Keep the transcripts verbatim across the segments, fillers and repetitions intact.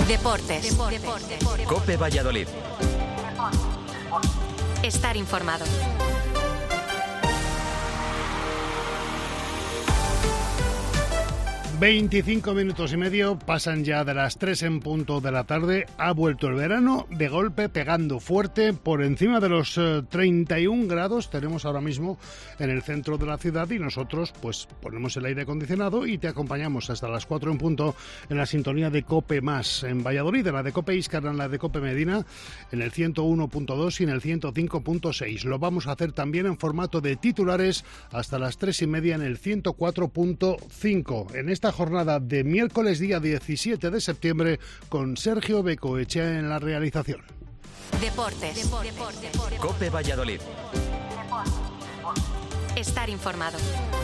Deportes. Deportes. COPE Valladolid. Estar informado. veinticinco minutos y medio pasan ya de las tres en punto de la tarde. Ha vuelto el verano de golpe, pegando fuerte por encima de los eh, treinta y un grados. Tenemos ahora mismo en el centro de la ciudad y nosotros pues ponemos el aire acondicionado y te acompañamos hasta las cuatro en punto en la sintonía de COPE Más en Valladolid, en la de COPE Íscar, en la de COPE Medina, en el ciento uno punto dos y en el ciento cinco punto seis. Lo vamos a hacer también en formato de titulares hasta las tres y media en el ciento cuatro punto cinco. En esta jornada de miércoles día diecisiete de septiembre con Sergio Becoechea en la realización. Deportes. Deportes. COPE Valladolid. Estar informado.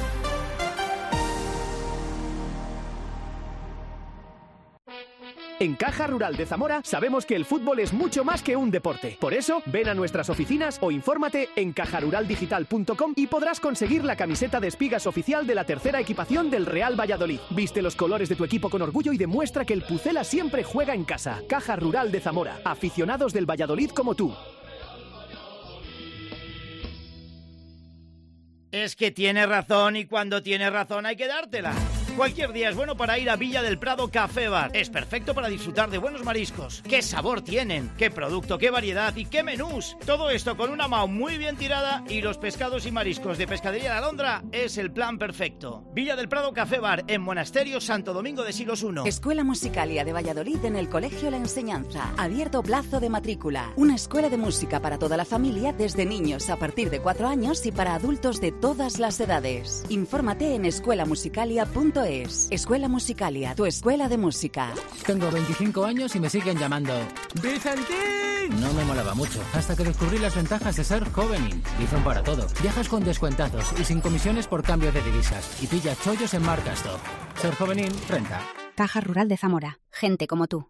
En Caja Rural de Zamora sabemos que el fútbol es mucho más que un deporte. Por eso, ven a nuestras oficinas o infórmate en caja rural digital punto com y podrás conseguir la camiseta de espigas oficial de la tercera equipación del Real Valladolid. Viste los colores de tu equipo con orgullo y demuestra que el Pucela siempre juega en casa. Caja Rural de Zamora. Aficionados del Valladolid como tú. Es que tiene razón y cuando tiene razón hay que dártela. Cualquier día es bueno para ir a Villa del Prado Café Bar. Es perfecto para disfrutar de buenos mariscos. ¡Qué sabor tienen! ¡Qué producto, qué variedad y qué menús! Todo esto con una M A U muy bien tirada y los pescados y mariscos de Pescadería La Alondra es el plan perfecto. Villa del Prado Café Bar en Monasterio Santo Domingo de Silos uno. Escuela Musicalia de Valladolid en el Colegio La Enseñanza. Abierto plazo de matrícula. Una escuela de música para toda la familia desde niños a partir de cuatro años y para adultos de todas las edades. Infórmate en escuela musicalia punto es. Escuela Musicalia, tu escuela de música. Tengo veinticinco años y me siguen llamando ¡Vicentín! No me molaba mucho, hasta que descubrí las ventajas de ser Jovenin. Bizum para todo. Viajas con descuentazos y sin comisiones por cambio de divisas. Y pillas chollos en marcas top. Ser Jovenin renta. Caja Rural de Zamora. Gente como tú.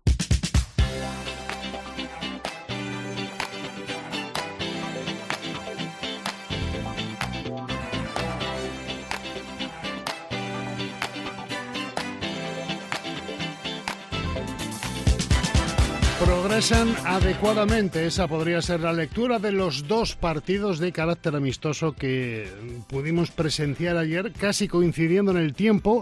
Progresan adecuadamente. Esa podría ser la lectura de los dos partidos de carácter amistoso que pudimos presenciar ayer, casi coincidiendo en el tiempo.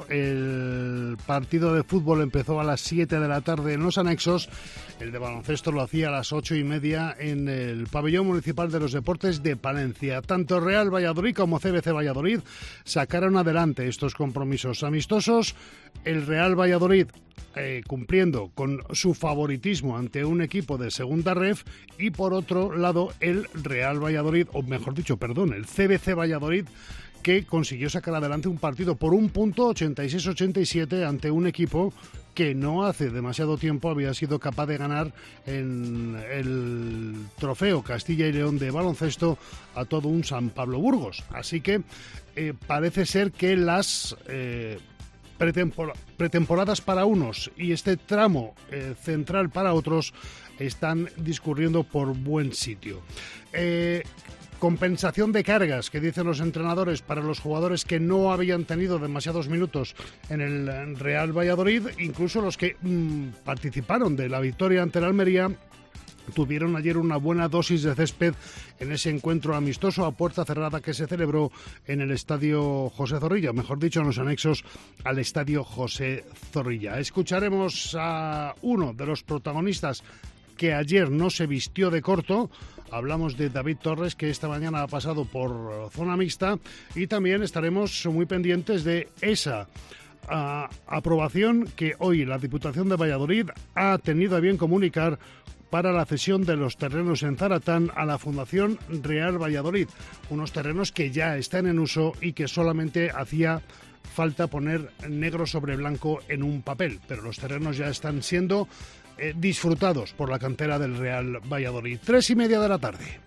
El partido de fútbol empezó a las siete de la tarde en los anexos. El de baloncesto lo hacía a las ocho y media en el Pabellón Municipal de los Deportes de Palencia. Tanto Real Valladolid como C B C Valladolid sacaron adelante estos compromisos amistosos. El Real Valladolid eh, cumpliendo con su favoritismo ante un equipo de segunda ref, y por otro lado el Real Valladolid, o mejor dicho, perdón, el C B C Valladolid, que consiguió sacar adelante un partido por un punto, ochenta y seis a ochenta y siete, ante un equipo que no hace demasiado tiempo había sido capaz de ganar en el trofeo Castilla y León de baloncesto a todo un San Pablo Burgos. Así que eh, parece ser que las eh, pretempor- pretemporadas para unos y este tramo eh, central para otros están discurriendo por buen sitio. Eh, Compensación de cargas, que dicen los entrenadores, para los jugadores que no habían tenido demasiados minutos en el Real Valladolid, incluso los que mmm, participaron de la victoria ante el Almería, tuvieron ayer una buena dosis de césped en ese encuentro amistoso a puerta cerrada que se celebró en el Estadio José Zorrilla, mejor dicho, en los anexos al Estadio José Zorrilla. Escucharemos a uno de los protagonistas que ayer no se vistió de corto. Hablamos de David Torres, que esta mañana ha pasado por zona mixta, y también estaremos muy pendientes de esa uh, aprobación que hoy la Diputación de Valladolid ha tenido a bien comunicar para la cesión de los terrenos en Zaratán a la Fundación Real Valladolid, unos terrenos que ya están en uso y que solamente hacía falta poner negro sobre blanco en un papel, pero los terrenos ya están siendo Eh, disfrutados por la cantera del Real Valladolid. Tres y media de la tarde.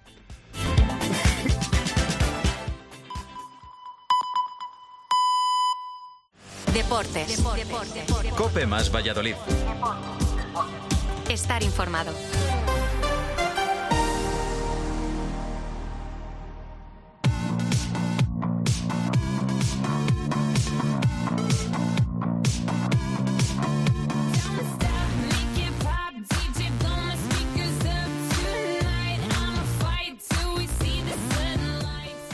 Deportes. Deportes. COPE Más Valladolid. Estar informado.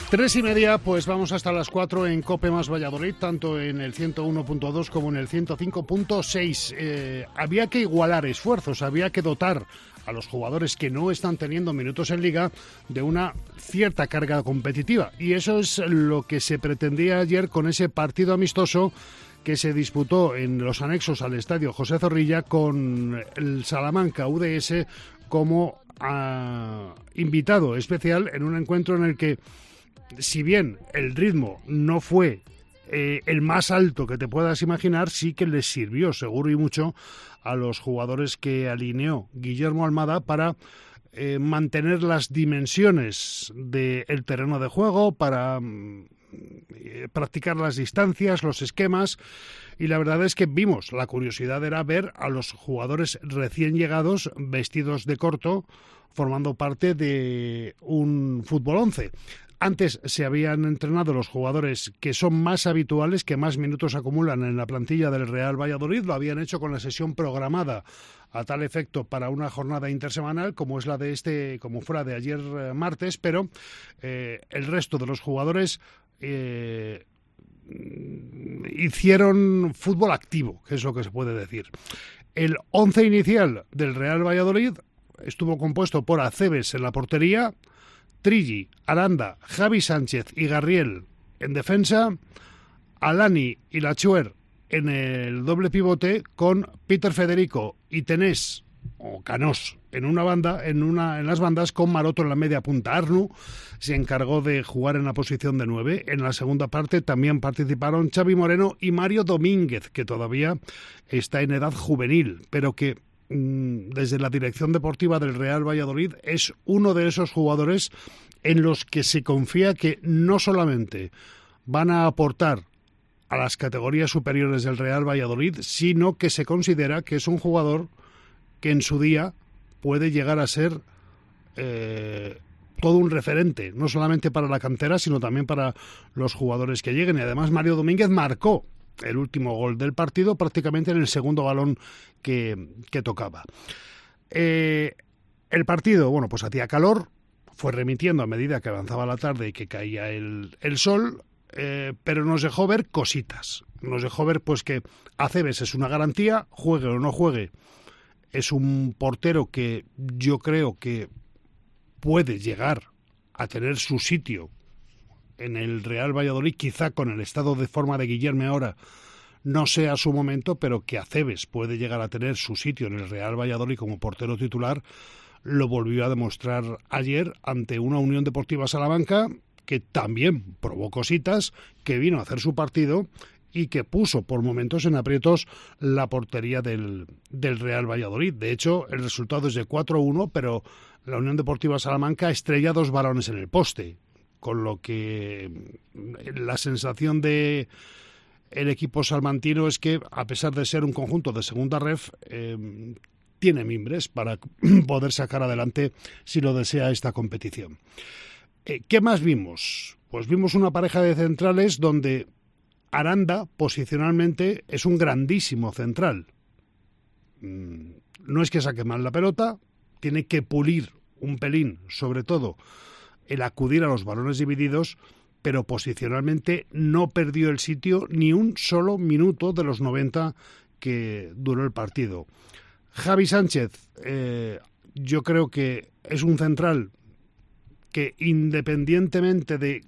Tres y media, pues vamos hasta las cuatro en COPE más Valladolid, tanto en el ciento uno punto dos como en el ciento cinco punto seis. Eh, había que igualar esfuerzos, había que dotar a los jugadores que no están teniendo minutos en Liga de una cierta carga competitiva. Y eso es lo que se pretendía ayer con ese partido amistoso que se disputó en los anexos al estadio José Zorrilla con el Salamanca U D S como uh, invitado especial en un encuentro en el que, si bien el ritmo no fue eh, el más alto que te puedas imaginar, sí que les sirvió seguro y mucho a los jugadores que alineó Guillermo Almada para eh, mantener las dimensiones del terreno de juego, para eh, practicar las distancias, los esquemas, y la verdad es que vimos, la curiosidad era ver a los jugadores recién llegados vestidos de corto, formando parte de un fútbol once. Antes se habían entrenado los jugadores que son más habituales, que más minutos acumulan en la plantilla del Real Valladolid. Lo habían hecho con la sesión programada a tal efecto para una jornada intersemanal, como es la de este, como fuera de ayer eh, martes, pero eh, el resto de los jugadores eh, hicieron fútbol activo, que es lo que se puede decir. El once inicial del Real Valladolid estuvo compuesto por Acebes en la portería, Trilli, Aranda, Javi Sánchez y Garriel en defensa, Alani y Lachuer en el doble pivote, con Peter Federico y Tenés o Canós en una banda, en una en las bandas, con Maroto en la media punta. Arnu se encargó de jugar en la posición de nueve. En la segunda parte también participaron Xavi Moreno y Mario Domínguez, que todavía está en edad juvenil, pero que desde la dirección deportiva del Real Valladolid es uno de esos jugadores en los que se confía que no solamente van a aportar a las categorías superiores del Real Valladolid, sino que se considera que es un jugador que en su día puede llegar a ser eh, todo un referente, no solamente para la cantera, sino también para los jugadores que lleguen. Y además Mario Domínguez marcó el último gol del partido prácticamente en el segundo balón que, que tocaba. Eh, el partido, bueno, pues hacía calor, fue remitiendo a medida que avanzaba la tarde y que caía el, el sol, eh, pero nos dejó ver cositas. Nos dejó ver pues que Acebes es una garantía, juegue o no juegue, es un portero que yo creo que puede llegar a tener su sitio en el Real Valladolid, quizá con el estado de forma de Guillermo ahora no sea su momento, pero que Acebes puede llegar a tener su sitio en el Real Valladolid como portero titular, lo volvió a demostrar ayer ante una Unión Deportiva Salamanca que también probó cositas, que vino a hacer su partido y que puso por momentos en aprietos la portería del, del Real Valladolid. De hecho, el resultado es de cuatro a uno, pero la Unión Deportiva Salamanca estrella dos balones en el poste, con lo que la sensación de el equipo salmantino es que, a pesar de ser un conjunto de segunda ref, eh, tiene mimbres para poder sacar adelante, si lo desea, esta competición. Eh, ¿Qué más vimos? Pues vimos una pareja de centrales donde Aranda, posicionalmente, es un grandísimo central. Mm, no es que saque mal la pelota, tiene que pulir un pelín, sobre todo el acudir a los balones divididos, pero posicionalmente no perdió el sitio ni un solo minuto de los noventa que duró el partido. Javi Sánchez, eh, yo creo que es un central que, independientemente de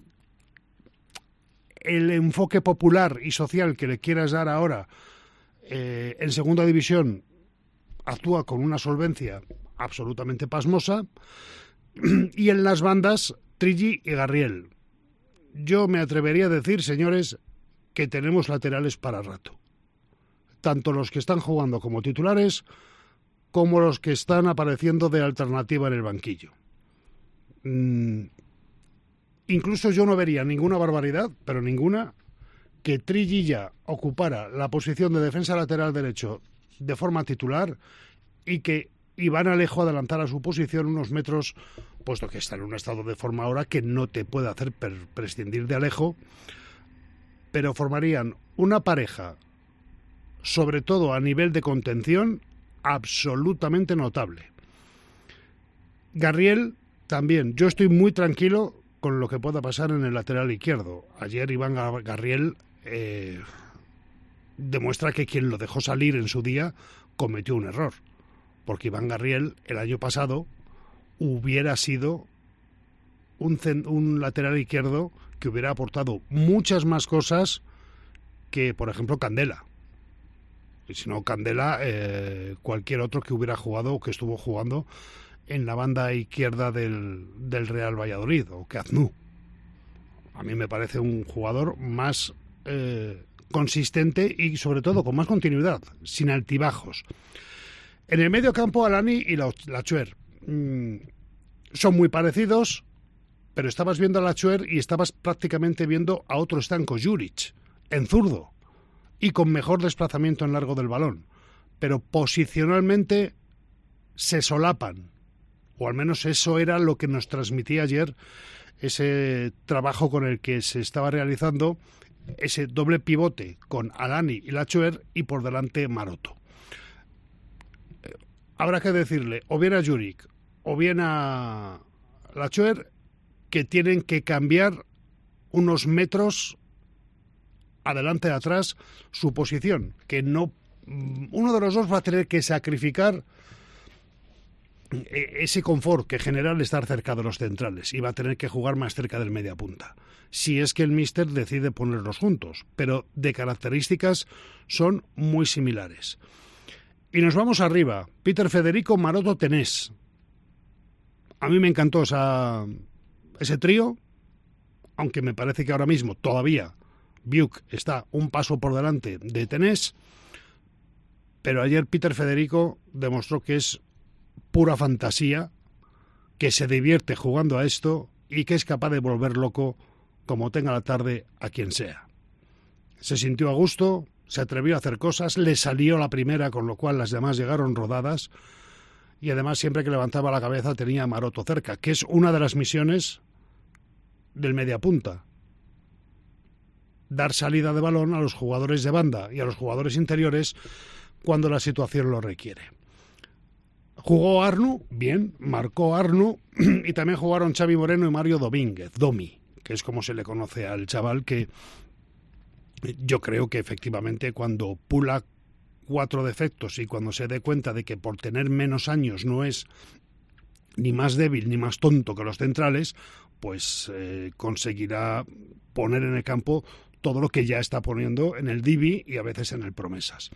el enfoque popular y social que le quieras dar ahora, eh, en segunda división actúa con una solvencia absolutamente pasmosa. Y en las bandas, Trilli y Garriel. Yo me atrevería a decir, señores, que tenemos laterales para rato. Tanto los que están jugando como titulares, como los que están apareciendo de alternativa en el banquillo. Mm, incluso yo no vería ninguna barbaridad, pero ninguna, que Trilli ya ocupara la posición de defensa lateral derecho de forma titular y que Iván Alejo adelantar a su posición unos metros, puesto que está en un estado de forma ahora que no te puede hacer prescindir de Alejo, pero formarían una pareja, sobre todo a nivel de contención, absolutamente notable. Garriel también, yo estoy muy tranquilo con lo que pueda pasar en el lateral izquierdo. Ayer Iván Garriel eh, demuestra que quien lo dejó salir en su día cometió un error, porque Iván Garriel el año pasado hubiera sido un, un lateral izquierdo que hubiera aportado muchas más cosas que, por ejemplo, Candela. Y si no Candela, eh, cualquier otro que hubiera jugado o que estuvo jugando en la banda izquierda del, del Real Valladolid, o que Aznou. A mí me parece un jugador más eh, consistente y sobre todo con más continuidad, sin altibajos. En el medio campo, Alani y Lachuer mmm, son muy parecidos, pero estabas viendo a Lachuer y estabas prácticamente viendo a otro Stanko Juric, en zurdo, y con mejor desplazamiento en largo del balón. Pero posicionalmente se solapan, o al menos eso era lo que nos transmitía ayer ese trabajo con el que se estaba realizando ese doble pivote con Alani y Lachuer y por delante Maroto. Habrá que decirle o bien a Juric o bien a Lachuer que tienen que cambiar unos metros adelante y atrás su posición, que no uno de los dos va a tener que sacrificar ese confort que genera el estar cerca de los centrales y va a tener que jugar más cerca del media punta, si es que el míster decide ponerlos juntos, pero de características son muy similares. Y nos vamos arriba, Peter Federico, Maroto, Tenés. A mí me encantó esa, ese trío, aunque me parece que ahora mismo todavía Biuk está un paso por delante de Tenés, pero ayer Peter Federico demostró que es pura fantasía, que se divierte jugando a esto y que es capaz de volver loco como tenga la tarde a quien sea. Se sintió a gusto, se atrevió a hacer cosas, le salió la primera, con lo cual las demás llegaron rodadas, y además siempre que levantaba la cabeza tenía a Maroto cerca, que es una de las misiones del mediapunta. Dar salida de balón a los jugadores de banda y a los jugadores interiores cuando la situación lo requiere. Jugó Arnu, bien, marcó Arnu, y también jugaron Xavi Moreno y Mario Domínguez, Domi, que es como se le conoce al chaval, que yo creo que efectivamente cuando pula cuatro defectos y cuando se dé cuenta de que por tener menos años no es ni más débil ni más tonto que los centrales, pues eh, conseguirá poner en el campo todo lo que ya está poniendo en el Divi y a veces en el Promesas.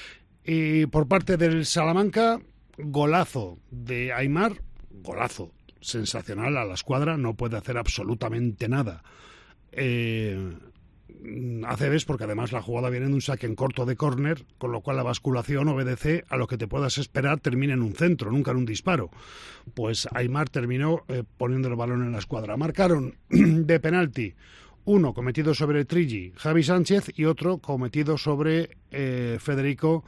Y por parte del Salamanca, golazo de Aimar, golazo sensacional a la escuadra, no puede hacer absolutamente nada. Eh, Aceves, porque además la jugada viene de un saque en corto de córner, con lo cual la basculación obedece a lo que te puedas esperar, termina en un centro, nunca en un disparo. Pues Aimar terminó eh, poniendo el balón en la escuadra. Marcaron de penalti uno cometido sobre Trigi, Javi Sánchez, y otro cometido sobre eh, Federico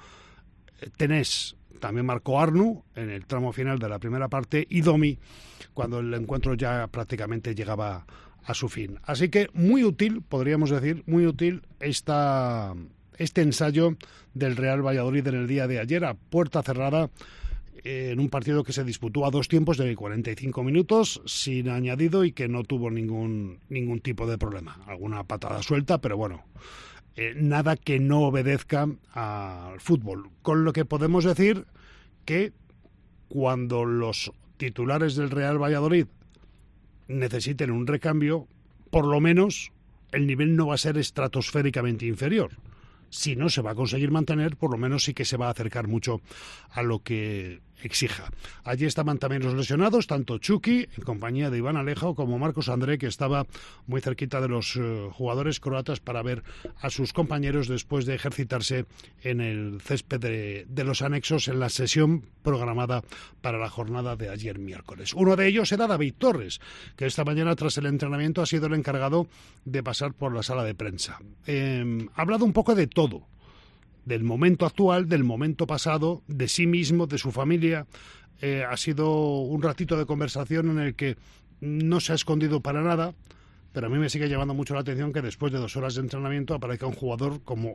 Tenés. También marcó Arnu en el tramo final de la primera parte y Domi cuando el encuentro ya prácticamente llegaba a su fin. Así que muy útil, podríamos decir, muy útil esta, este ensayo del Real Valladolid en el día de ayer a puerta cerrada, eh, en un partido que se disputó a dos tiempos de cuarenta y cinco minutos sin añadido y que no tuvo ningún, ningún tipo de problema. Alguna patada suelta, pero bueno, Eh, nada que no obedezca al fútbol. Con lo que podemos decir que cuando los titulares del Real Valladolid necesiten un recambio, por lo menos el nivel no va a ser estratosféricamente inferior. Si no se va a conseguir mantener, por lo menos sí que se va a acercar mucho a lo que exija. Allí estaban también los lesionados, tanto Chucky, en compañía de Iván Alejo, como Marcos André, que estaba muy cerquita de los uh, jugadores croatas para ver a sus compañeros después de ejercitarse en el césped de, de los anexos en la sesión programada para la jornada de ayer miércoles. Uno de ellos era David Torres, que esta mañana tras el entrenamiento ha sido el encargado de pasar por la sala de prensa. Eh, ha hablado un poco de todo, del momento actual, del momento pasado, de sí mismo, de su familia. Eh, ha sido un ratito de conversación en el que no se ha escondido para nada, pero a mí me sigue llamando mucho la atención que después de dos horas de entrenamiento aparezca un jugador como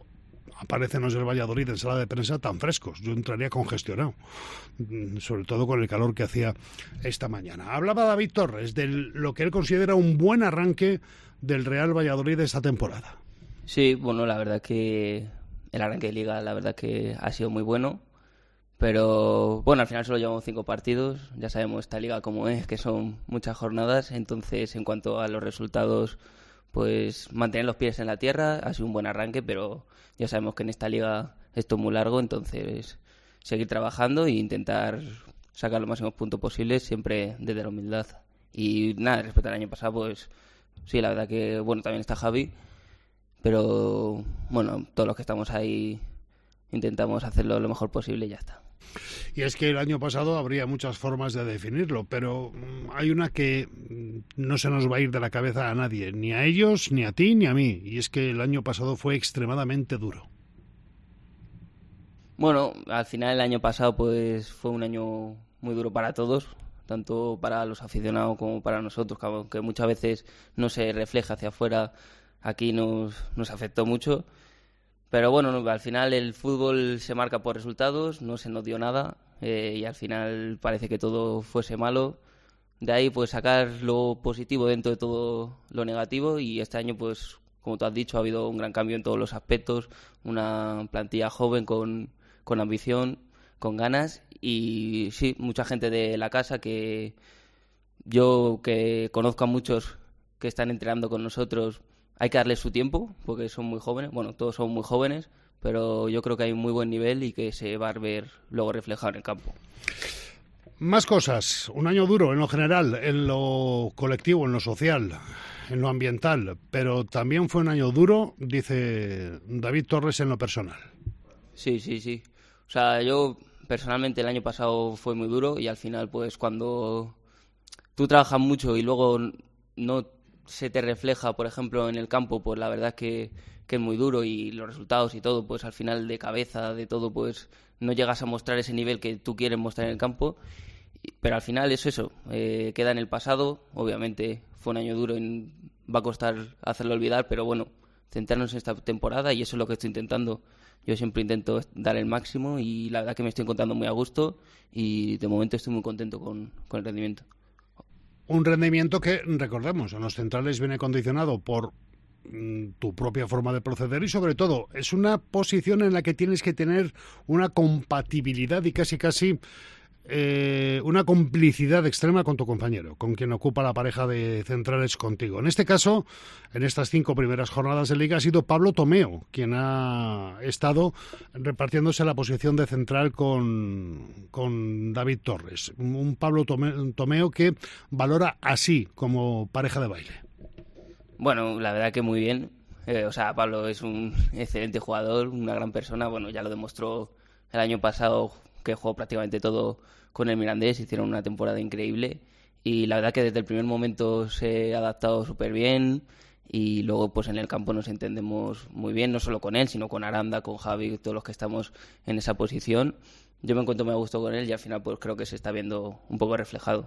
aparecen los del Valladolid en sala de prensa tan frescos. Yo entraría congestionado, sobre todo con el calor que hacía esta mañana. Hablaba David Torres de lo que él considera un buen arranque del Real Valladolid esta temporada. Sí, bueno, la verdad que el arranque de Liga, la verdad que ha sido muy bueno. Pero bueno, al final solo llevamos cinco partidos, ya sabemos esta liga como es, que son muchas jornadas, entonces en cuanto a los resultados, pues mantener los pies en la tierra, ha sido un buen arranque, pero ya sabemos que en esta liga esto es muy largo, entonces seguir trabajando e intentar sacar los máximos puntos posibles, siempre desde la humildad. Y nada, respecto al año pasado, pues sí, la verdad que bueno, también está Javi, pero bueno, todos los que estamos ahí intentamos hacerlo lo mejor posible y ya está. Y es que el año pasado habría muchas formas de definirlo, pero hay una que no se nos va a ir de la cabeza a nadie, ni a ellos, ni a ti, ni a mí, y es que el año pasado fue extremadamente duro. Bueno, al final el año pasado pues fue un año muy duro para todos, tanto para los aficionados como para nosotros, que aunque muchas veces no se refleja hacia afuera, aquí nos, nos afectó mucho. Pero bueno, al final el fútbol se marca por resultados, no se nos dio nada eh, y al final parece que todo fuese malo. De ahí pues sacar lo positivo dentro de todo lo negativo y este año pues como tú has dicho ha habido un gran cambio en todos los aspectos, una plantilla joven con, con ambición, con ganas y sí, mucha gente de la casa que yo que conozco a muchos que están entrenando con nosotros. Hay que darles su tiempo, porque son muy jóvenes, bueno, todos son muy jóvenes, pero yo creo que hay un muy buen nivel y que se va a ver luego reflejado en el campo. Más cosas, un año duro en lo general, en lo colectivo, en lo social, en lo ambiental, pero también fue un año duro, dice David Torres, en lo personal. Sí, sí, sí. O sea, yo personalmente el año pasado fue muy duro y al final pues cuando tú trabajas mucho y luego no se te refleja, por ejemplo, en el campo, pues la verdad es que, que es muy duro y los resultados y todo, pues al final de cabeza, de todo, pues no llegas a mostrar ese nivel que tú quieres mostrar en el campo, pero al final es eso, eh, queda en el pasado, obviamente fue un año duro y va a costar hacerlo olvidar, pero bueno, centrarnos en esta temporada y eso es lo que estoy intentando. Yo siempre intento dar el máximo y la verdad que me estoy encontrando muy a gusto y de momento estoy muy contento con, con el rendimiento. Un rendimiento que, recordemos, en los centrales viene condicionado por mm, tu propia forma de proceder y, sobre todo, es una posición en la que tienes que tener una compatibilidad y casi casi eh, una complicidad extrema con tu compañero, con quien ocupa la pareja de centrales contigo. En este caso, en estas cinco primeras jornadas de Liga, ha sido Pablo Tomeo quien ha estado repartiéndose la posición de central con, con David Torres. Un Pablo Tomeo que valora así como pareja de baile. Bueno, la verdad que muy bien. Eh, o sea, Pablo es un excelente jugador, una gran persona. Bueno, ya lo demostró el año pasado que jugó prácticamente todo con el Mirandés, hicieron una temporada increíble y la verdad que desde el primer momento se ha adaptado súper bien y luego pues en el campo nos entendemos muy bien, no solo con él, sino con Aranda, con Javi, todos los que estamos en esa posición. Yo me encuentro muy a gusto con él y al final pues creo que se está viendo un poco reflejado.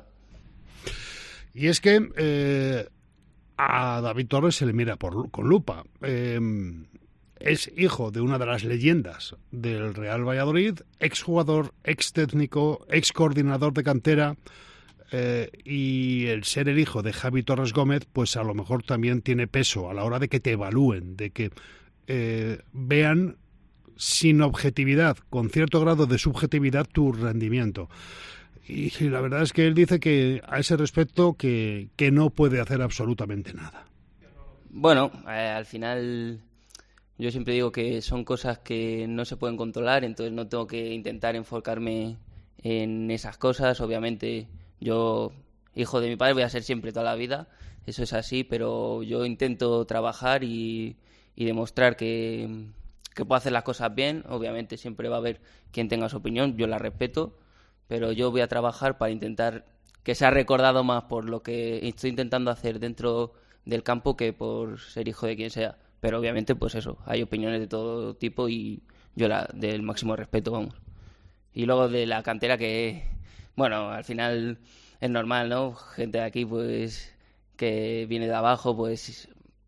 Y es que eh, a David Torres se le mira por, con lupa. Eh, Es hijo de una de las leyendas del Real Valladolid, exjugador, ex técnico, ex coordinador de cantera, eh, y el ser el hijo de Javi Torres Gómez, pues a lo mejor también tiene peso a la hora de que te evalúen, de que eh, vean sin objetividad, con cierto grado de subjetividad, tu rendimiento. Y, y la verdad es que él dice que a ese respecto que, que no puede hacer absolutamente nada. Bueno, eh, al final yo siempre digo que son cosas que no se pueden controlar, entonces no tengo que intentar enfocarme en esas cosas. Obviamente yo, hijo de mi padre, voy a ser siempre toda la vida, eso es así, pero yo intento trabajar y, y demostrar que, que puedo hacer las cosas bien. Obviamente siempre va a haber quien tenga su opinión, yo la respeto, pero yo voy a trabajar para intentar que sea recordado más por lo que estoy intentando hacer dentro del campo que por ser hijo de quien sea. Pero obviamente, pues eso, hay opiniones de todo tipo y yo la del máximo respeto, vamos. Y luego de la cantera que, bueno, al final es normal, ¿no? Gente de aquí, pues, que viene de abajo, pues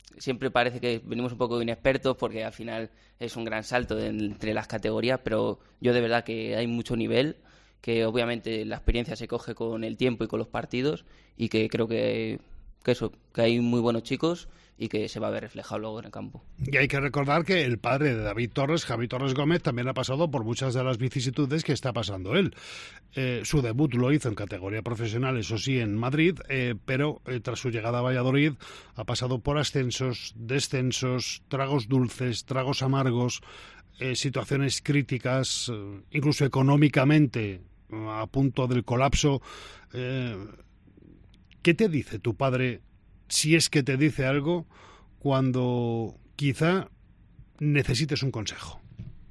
siempre parece que venimos un poco inexpertos porque al final es un gran salto de, entre las categorías, pero yo de verdad que hay mucho nivel, que obviamente la experiencia se coge con el tiempo y con los partidos y que creo que, que eso, que hay muy buenos chicos y que se va a ver reflejado luego en el campo. Y hay que recordar que el padre de David Torres, Javi Torres Gómez, también ha pasado por muchas de las vicisitudes que está pasando él. Eh, su debut lo hizo en categoría profesional, eso sí, en Madrid, eh, pero eh, tras su llegada a Valladolid ha pasado por ascensos, descensos, tragos dulces, tragos amargos, eh, situaciones críticas, eh, incluso económicamente a punto del colapso. Eh, ¿Qué te dice tu padre, si es que te dice algo, cuando quizá necesites un consejo?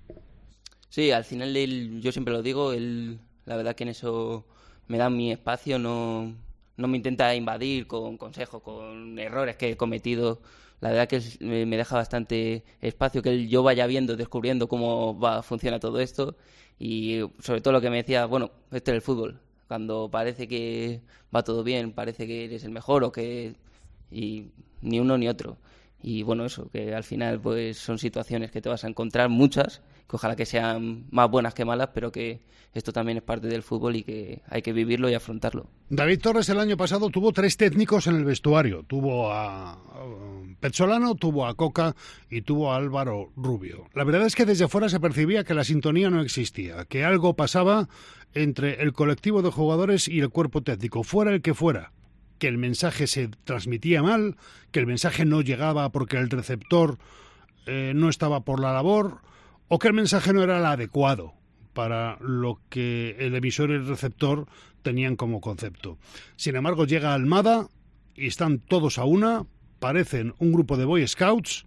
Sí, al final él, yo siempre lo digo, él, la verdad que en eso me da mi espacio, no, no me intenta invadir con consejos, con errores que he cometido. La verdad que me deja bastante espacio, que él, yo vaya viendo, descubriendo cómo va, funciona todo esto. Y sobre todo lo que me decía, bueno, este es el fútbol. Cuando parece que va todo bien, parece que eres el mejor o que... y ni uno ni otro. Y bueno, eso, que al final pues son situaciones que te vas a encontrar, muchas, que ojalá que sean más buenas que malas, pero que esto también es parte del fútbol y que hay que vivirlo y afrontarlo. David Torres el año pasado tuvo tres técnicos en el vestuario. Tuvo a Pezzolano, tuvo a Coca y tuvo a Álvaro Rubio. La verdad es que desde fuera se percibía que la sintonía no existía, que algo pasaba entre el colectivo de jugadores y el cuerpo técnico, fuera el que fuera. Que el mensaje se transmitía mal, que el mensaje no llegaba porque el receptor eh, no estaba por la labor, o que el mensaje no era el adecuado para lo que el emisor y el receptor tenían como concepto. Sin embargo, llega Almada y están todos a una, parecen un grupo de Boy Scouts,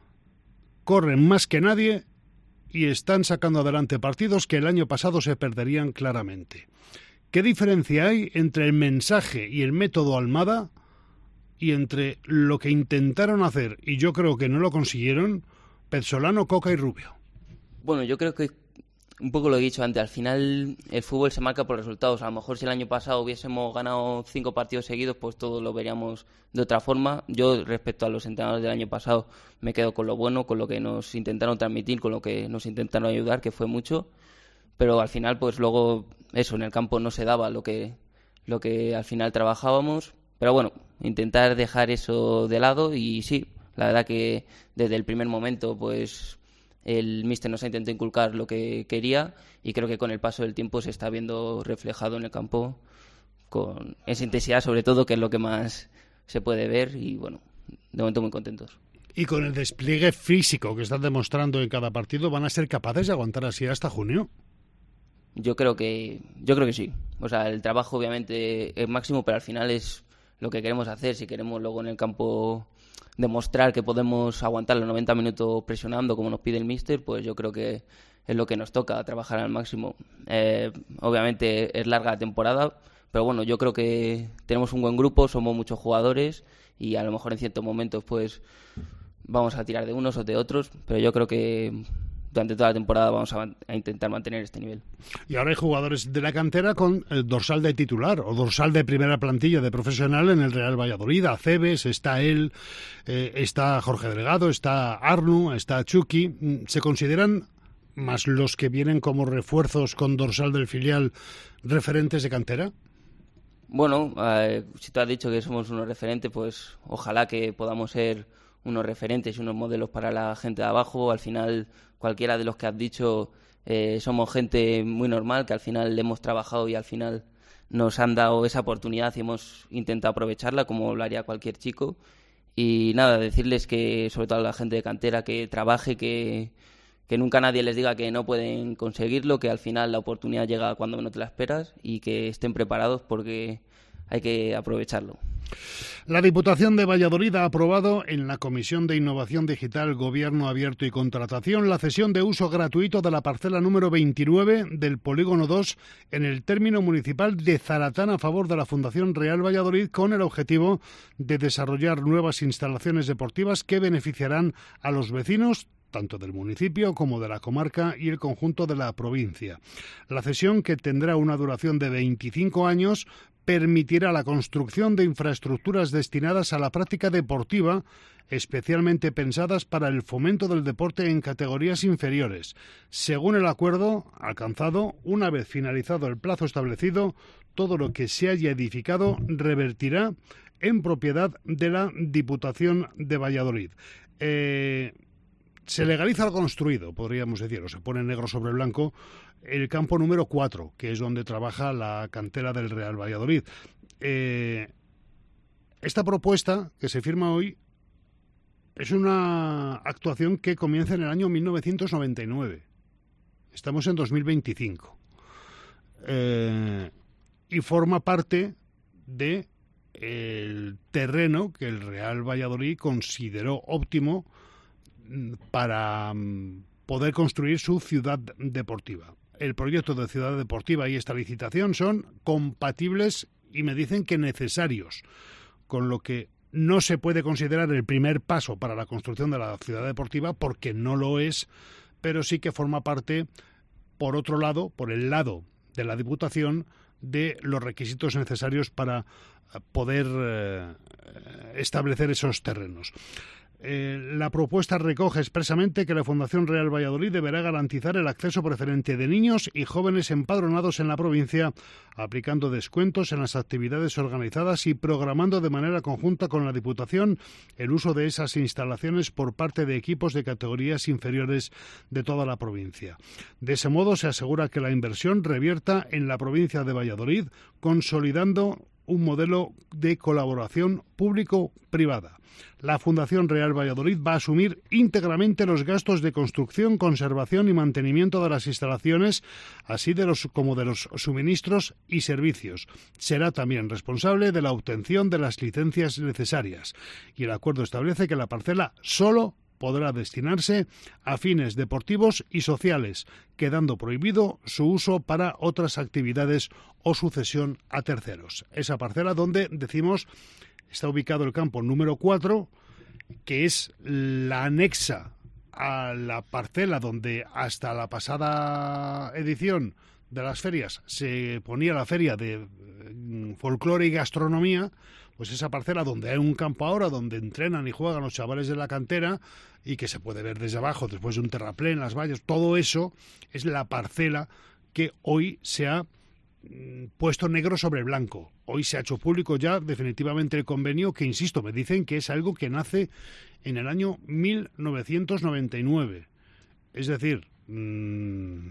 corren más que nadie y están sacando adelante partidos que el año pasado se perderían claramente. ¿Qué diferencia hay entre el mensaje y el método Almada y entre lo que intentaron hacer, y yo creo que no lo consiguieron, Pezzolano, Coca y Rubio? Bueno, yo creo que un poco lo he dicho antes, al final el fútbol se marca por resultados. A lo mejor si el año pasado hubiésemos ganado cinco partidos seguidos, pues todo lo veríamos de otra forma. Yo, respecto a los entrenadores del año pasado, me quedo con lo bueno, con lo que nos intentaron transmitir, con lo que nos intentaron ayudar, que fue mucho. Pero al final, pues luego, eso, en el campo no se daba lo que, lo que al final trabajábamos. Pero bueno, intentar dejar eso de lado y sí, la verdad que desde el primer momento, pues el míster nos ha intentado inculcar lo que quería y creo que con el paso del tiempo se está viendo reflejado en el campo con esa intensidad, sobre todo, que es lo que más se puede ver y bueno, de momento muy contentos. Y con el despliegue físico que están demostrando en cada partido, ¿van a ser capaces de aguantar así hasta junio? Yo creo que yo creo que sí. O sea, el trabajo obviamente es máximo, pero al final es lo que queremos hacer. Si queremos luego en el campo demostrar que podemos aguantar los noventa minutos presionando como nos pide el míster, pues yo creo que es lo que nos toca, trabajar al máximo. Eh, obviamente es larga la temporada, pero bueno, yo creo que tenemos un buen grupo, somos muchos jugadores y a lo mejor en ciertos momentos pues vamos a tirar de unos o de otros, pero yo creo que durante toda la temporada vamos a, a intentar mantener este nivel. Y ahora hay jugadores de la cantera con el dorsal de titular o dorsal de primera plantilla de profesional en el Real Valladolid. Aceves, está él, eh, está Jorge Delgado, está Arnu, está Chucky. ¿Se consideran, más los que vienen como refuerzos con dorsal del filial, referentes de cantera? Bueno, eh, si tú has dicho que somos unos referentes, pues ojalá que podamos ser unos referentes y unos modelos para la gente de abajo. Al final, cualquiera de los que has dicho, eh, somos gente muy normal, que al final hemos trabajado y al final nos han dado esa oportunidad y hemos intentado aprovecharla como lo haría cualquier chico. Y nada, decirles que, sobre todo a la gente de cantera, que trabaje, que, que nunca nadie les diga que no pueden conseguirlo, que al final la oportunidad llega cuando no te la esperas y que estén preparados porque hay que aprovecharlo. La Diputación de Valladolid ha aprobado en la Comisión de Innovación Digital, Gobierno Abierto y Contratación la cesión de uso gratuito de la parcela número veintinueve del Polígono dos en el término municipal de Zaratán a favor de la Fundación Real Valladolid, con el objetivo de desarrollar nuevas instalaciones deportivas que beneficiarán a los vecinos tanto del municipio como de la comarca y el conjunto de la provincia. La cesión, que tendrá una duración de veinticinco años, permitirá la construcción de infraestructuras destinadas a la práctica deportiva, especialmente pensadas para el fomento del deporte en categorías inferiores. Según el acuerdo alcanzado, una vez finalizado el plazo establecido, todo lo que se haya edificado revertirá en propiedad de la Diputación de Valladolid. Eh, se legaliza lo construido, podríamos decir, o se pone negro sobre blanco, el campo número cuatro, que es donde trabaja la cantera del Real Valladolid. Eh, esta propuesta que se firma hoy es una actuación que comienza en el año mil novecientos noventa y nueve. Estamos en dos mil veinticinco. Eh, y forma parte de el terreno que el Real Valladolid consideró óptimo para poder construir su ciudad deportiva. El proyecto de ciudad deportiva y esta licitación son compatibles y me dicen que necesarios, con lo que no se puede considerar el primer paso para la construcción de la ciudad deportiva, porque no lo es, pero sí que forma parte, por otro lado, por el lado de la Diputación, de los requisitos necesarios para poder eh, establecer esos terrenos. Eh, la propuesta recoge expresamente que la Fundación Real Valladolid deberá garantizar el acceso preferente de niños y jóvenes empadronados en la provincia, aplicando descuentos en las actividades organizadas y programando de manera conjunta con la Diputación el uso de esas instalaciones por parte de equipos de categorías inferiores de toda la provincia. De ese modo se asegura que la inversión revierta en la provincia de Valladolid, consolidando un modelo de colaboración público-privada. La Fundación Real Valladolid va a asumir íntegramente los gastos de construcción, conservación y mantenimiento de las instalaciones, así de los, como de los suministros y servicios. Será también responsable de la obtención de las licencias necesarias. Y el acuerdo establece que la parcela solo podrá destinarse a fines deportivos y sociales, quedando prohibido su uso para otras actividades o sucesión a terceros. Esa parcela donde, decimos, está ubicado el campo número cuatro, que es la anexa a la parcela donde hasta la pasada edición de las ferias se ponía la feria de folclore y gastronomía. Pues esa parcela donde hay un campo ahora, donde entrenan y juegan los chavales de la cantera y que se puede ver desde abajo, después de un terraplén, las vallas, todo eso es la parcela que hoy se ha puesto negro sobre blanco. Hoy se ha hecho público ya definitivamente el convenio, que insisto, me dicen que es algo que nace en el año mil novecientos noventa y nueve. Es decir, mmm,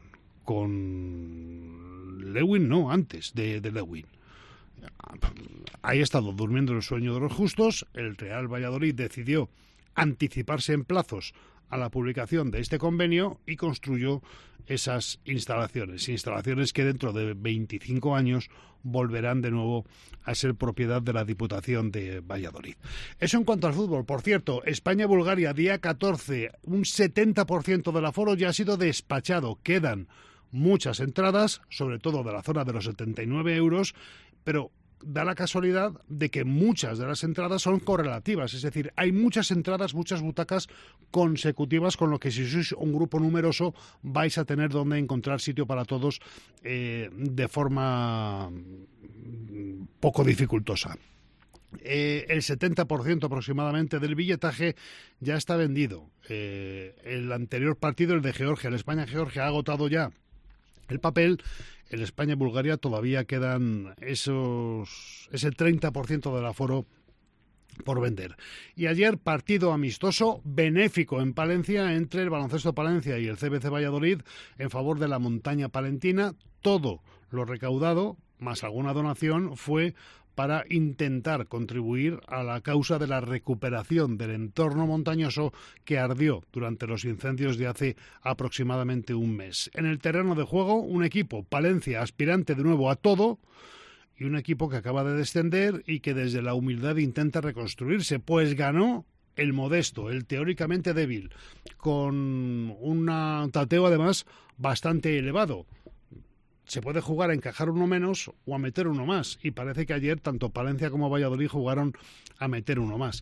con Lewin, no, antes de, de Lewin. Ahí ha estado durmiendo el sueño de los justos. El Real Valladolid decidió anticiparse en plazos a la publicación de este convenio y construyó esas instalaciones, instalaciones que dentro de veinticinco años volverán de nuevo a ser propiedad de la Diputación de Valladolid. Eso en cuanto al fútbol. Por cierto, España-Bulgaria, día catorce, un setenta por ciento del aforo ya ha sido despachado. Quedan muchas entradas, sobre todo de la zona de los setenta y nueve euros, pero da la casualidad de que muchas de las entradas son correlativas, es decir, hay muchas entradas, muchas butacas consecutivas, con lo que si sois un grupo numeroso vais a tener donde encontrar sitio para todos eh, de forma poco dificultosa. Eh, el setenta por ciento aproximadamente del billetaje ya está vendido. Eh, el anterior partido, el de Georgia, el España-Georgia, ha agotado ya el papel. En España y Bulgaria todavía quedan esos ese treinta por ciento del aforo por vender. Y ayer partido amistoso benéfico en Palencia entre el Baloncesto Palencia y el C B C Valladolid en favor de la montaña palentina. Todo lo recaudado, más alguna donación, fue para intentar contribuir a la causa de la recuperación del entorno montañoso que ardió durante los incendios de hace aproximadamente un mes. En el terreno de juego, un equipo, Palencia, aspirante de nuevo a todo, y un equipo que acaba de descender y que desde la humildad intenta reconstruirse, pues ganó el modesto, el teóricamente débil, con un tateo además bastante elevado. Se puede jugar a encajar uno menos o a meter uno más, y parece que ayer tanto Palencia como Valladolid jugaron a meter uno más.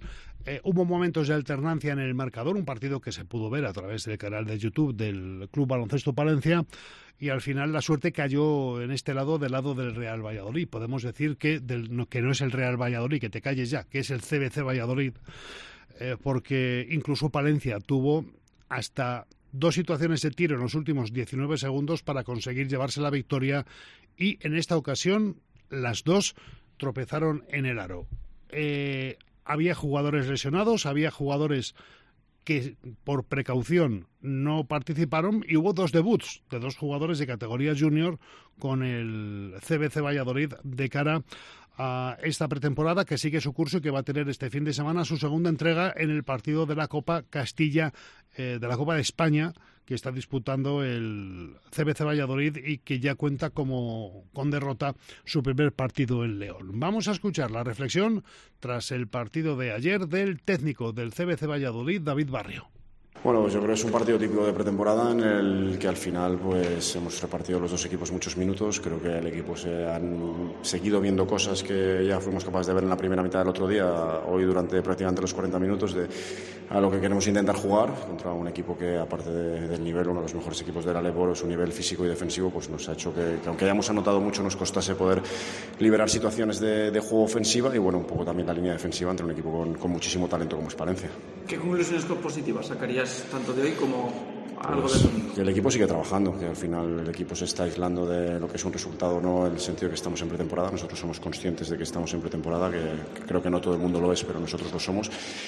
Eh, hubo momentos de alternancia en el marcador, un partido que se pudo ver a través del canal de YouTube del Club Baloncesto Palencia, y al final la suerte cayó en este lado, del lado del Real Valladolid. Podemos decir que, del, no, que no es el Real Valladolid, que te calles ya, que es el C B C Valladolid, eh, porque incluso Palencia tuvo hasta dos situaciones de tiro en los últimos diecinueve segundos para conseguir llevarse la victoria, y en esta ocasión las dos tropezaron en el aro. Eh, había jugadores lesionados, había jugadores que por precaución no participaron, y hubo dos debuts de dos jugadores de categoría junior con el C B C Valladolid de cara a esta pretemporada que sigue su curso y que va a tener este fin de semana su segunda entrega en el partido de la Copa Castilla, eh, de la Copa de España, que está disputando el C B C Valladolid y que ya cuenta como con derrota su primer partido en León. Vamos a escuchar la reflexión tras el partido de ayer del técnico del C B C Valladolid, David Barrio. Bueno, pues yo creo que es un partido típico de pretemporada en el que al final pues hemos repartido los dos equipos muchos minutos. Creo que el equipo se han seguido viendo cosas que ya fuimos capaces de ver en la primera mitad del otro día, hoy durante prácticamente los cuarenta minutos, de a lo que queremos intentar jugar contra un equipo que, aparte de, del nivel, uno de los mejores equipos del Aleboro, su nivel físico y defensivo, pues nos ha hecho que, que aunque hayamos anotado mucho, nos costase poder liberar situaciones de, de juego ofensiva y bueno, un poco también la línea defensiva entre un equipo con, con muchísimo talento como es Palencia. ¿Qué conclusiones positivas sacarías tanto de hoy como algo pues, del domingo? Que el equipo sigue trabajando, que al final el equipo se está aislando de lo que es un resultado, no en el sentido de que estamos en pretemporada. Nosotros somos conscientes de que estamos en pretemporada, que, que creo que no todo el mundo lo es, pero nosotros lo somos,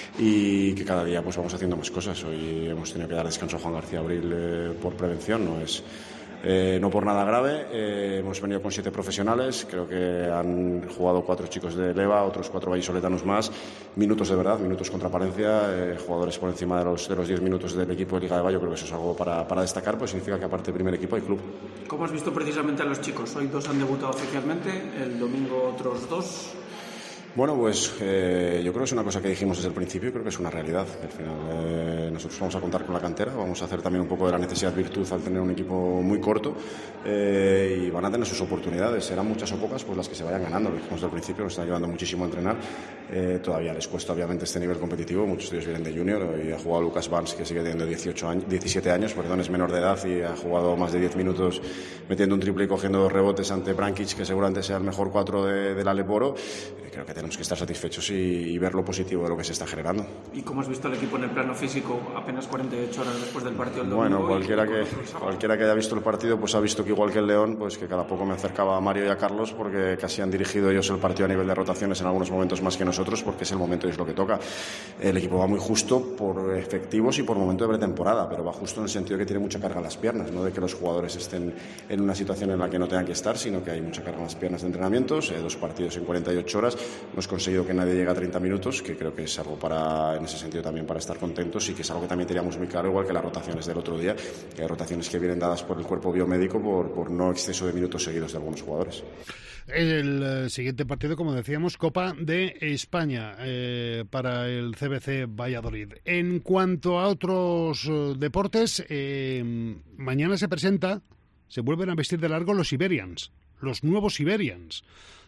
y que cada día pues vamos haciendo más cosas. Hoy hemos tenido que dar descanso a Juan García Abril eh, por prevención, no es Eh, no por nada grave. Eh, hemos venido con siete profesionales, creo que han jugado cuatro chicos de Leva, otros cuatro vallisoletanos más, minutos de verdad, minutos contra Palencia, eh, jugadores por encima de los de los diez minutos del equipo de Liga de Vallo. Creo que eso es algo para, para destacar, pues significa que aparte del primer equipo hay club. ¿Cómo has visto precisamente a los chicos? Hoy dos han debutado oficialmente, el domingo otros dos. Bueno, pues eh, yo creo que es una cosa que dijimos desde el principio y creo que es una realidad. Al final eh, nosotros vamos a contar con la cantera, vamos a hacer también un poco de la necesidad virtud al tener un equipo muy corto eh, y van a tener sus oportunidades. Serán muchas o pocas pues las que se vayan ganando. Lo dijimos desde el principio, nos están ayudando muchísimo a entrenar. Eh, todavía les cuesta obviamente este nivel competitivo, muchos de ellos vienen de junior y ha jugado Lucas Vance, que sigue teniendo dieciocho años, diecisiete años, perdón, es menor de edad y ha jugado más de diez minutos metiendo un triple y cogiendo dos rebotes ante Brankic, que seguramente sea el mejor cuatro de, del Aleboro. Eh, creo que tenemos que estar satisfechos y, y ver lo positivo de lo que se está generando. ¿Y cómo has visto el equipo en el plano físico apenas cuarenta y ocho horas después del partido del domingo? Bueno, cualquiera que, cualquiera que haya visto el partido pues ha visto que igual que el León, pues que cada poco me acercaba a Mario y a Carlos, porque casi han dirigido ellos el partido a nivel de rotaciones en algunos momentos más que nosotros, porque es el momento y es lo que toca. El equipo va muy justo por efectivos y por momento de pretemporada, pero va justo en el sentido de que tiene mucha carga en las piernas, no de que los jugadores estén en una situación en la que no tengan que estar, sino que hay mucha carga en las piernas de entrenamientos, eh, dos partidos en cuarenta y ocho horas, hemos conseguido que nadie llegue a treinta minutos, que creo que es algo para, en ese sentido también para estar contentos, y que es algo que también teníamos muy claro, igual que las rotaciones del otro día, que hay rotaciones que vienen dadas por el cuerpo biomédico por, por no exceso de minutos seguidos de algunos jugadores. El eh, siguiente partido, como decíamos, Copa de España eh, para el C B C Valladolid. En cuanto a otros eh, deportes, eh, mañana se presenta, se vuelven a vestir de largo los Iberians, los nuevos Iberians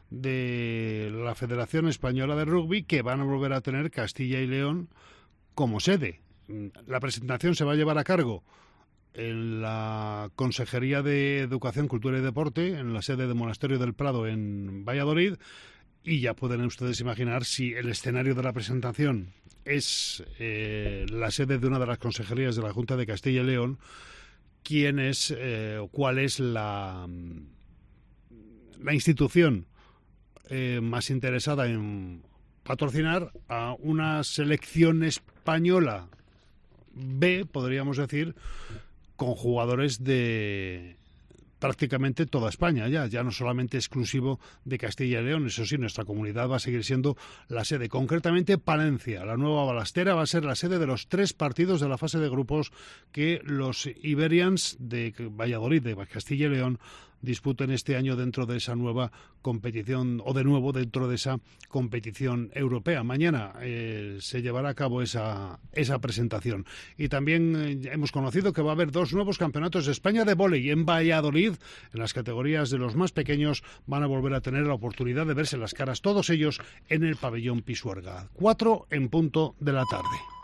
de la Federación Española de Rugby, que van a volver a tener Castilla y León como sede. La presentación se va a llevar a cargo en la Consejería de Educación, Cultura y Deporte, en la sede del Monasterio del Prado en Valladolid, y ya pueden ustedes imaginar si el escenario de la presentación es eh, la sede de una de las consejerías de la Junta de Castilla y León, quién es, eh, cuál es la, la institución eh, más interesada en patrocinar a una selección española B, podríamos decir, con jugadores de prácticamente toda España, ya, ya no solamente exclusivo de Castilla y León. Eso sí, nuestra comunidad va a seguir siendo la sede. Concretamente, Palencia, la nueva balastera, va a ser la sede de los tres partidos de la fase de grupos que los Iberians de Valladolid, de Castilla y León, disputen este año dentro de esa nueva competición, o de nuevo dentro de esa competición europea. Mañana eh, se llevará a cabo esa, esa presentación. Y también eh, hemos conocido que va a haber dos nuevos campeonatos de España de vóley en Valladolid. En las categorías de los más pequeños van a volver a tener la oportunidad de verse las caras todos ellos en el pabellón Pisuerga. Cuatro en punto de la tarde.